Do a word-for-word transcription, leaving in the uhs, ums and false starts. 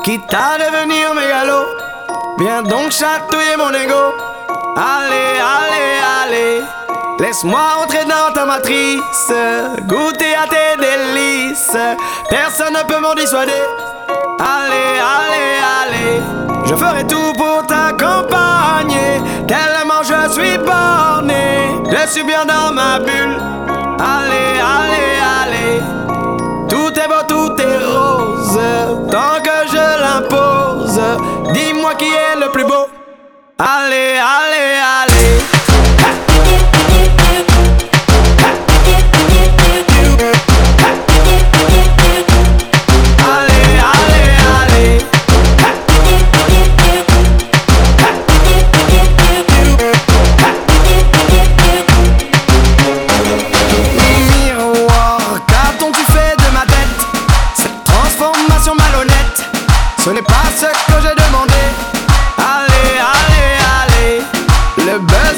quitte à devenir mégalo. Viens donc chatouiller mon ego. Allez, allez, allez, laisse-moi entrer dans ta matrice, goûter à tes délices. Personne ne peut m'en dissuader. Allez, allez, allez, je ferai tout pour t'accompagner. Tellement je suis borné, je suis bien dans ma bulle. Allez, allez, allez, tout est beau, tout est rose, tant que je l'impose. Dis-moi qui est le plus beau. Allez, allez, allez. Allez, allez, allez. Miroir, qu'as-tu fait de ma tête? Cette transformation malhonnête, ce n'est pas ce que j'ai demandé. Allez, allez, allez, le buzz